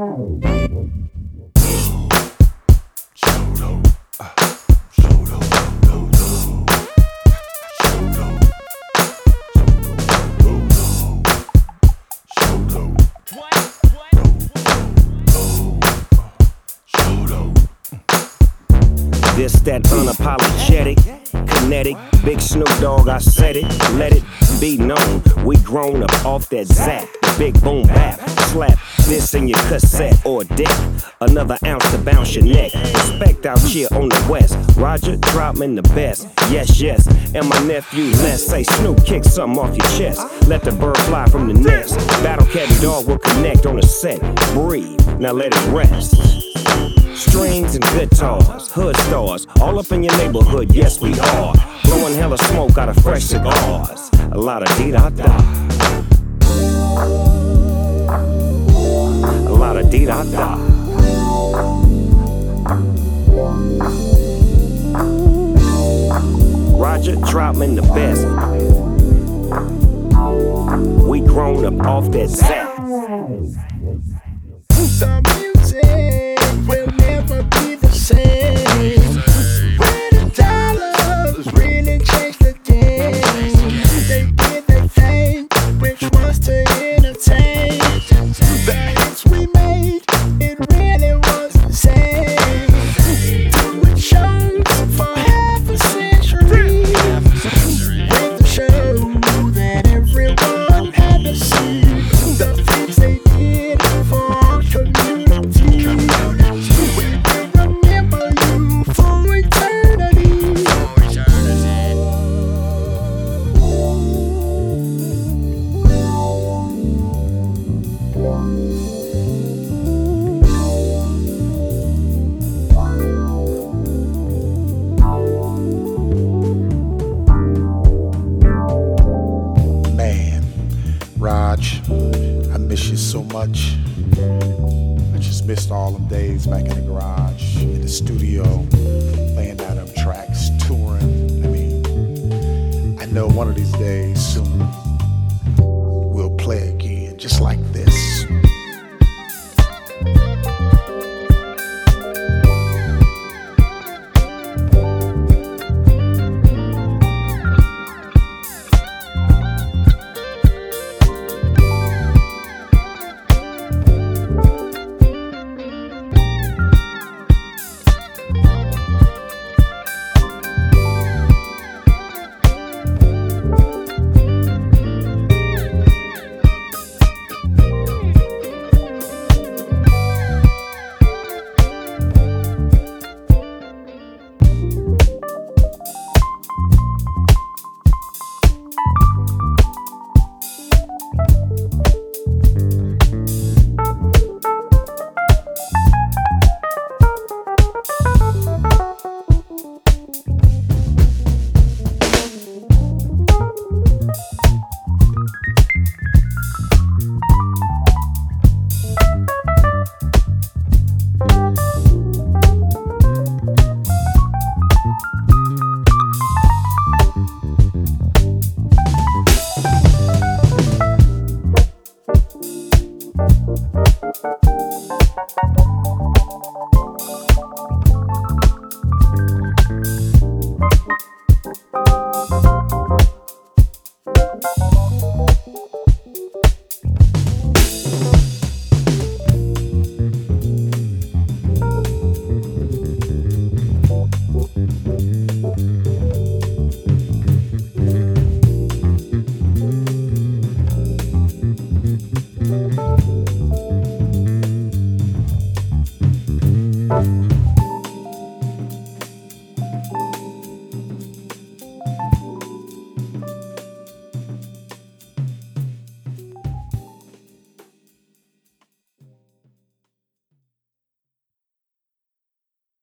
This that unapologetic, kinetic, big Snoop Dogg, I said it, let it be known. We grown up off that zap, the big boom bap, slap this in your cassette or deck. Another ounce to bounce your neck. Respect out here on the west. Roger Troutman the best. Yes, yes. And my nephew Les say Snoop kick something off your chest. Let the bird fly from the nest. Battle Cat and Dog will connect on the set. Breathe, now let it rest. Strings and guitars, hood stars, all up in your neighborhood, yes we are. Blowing hella smoke out of fresh cigars. A lot of dee-da-da. A lot of dee-da-da. Roger Troutman the best. We grown up off that zap. The music will never be the same. When the dollars really change the game, they did their thing, which was to entertain. The hits we made, it really was the same. Doing shows for half a century, with a show that everyone had to see. The things they did for our community, we will remember you for eternity. Man, Raj, I miss you so much. I just missed all them days back in the garage, in the studio, laying down them tracks, touring. I mean, I know one of these days soon we'll play again, just like this.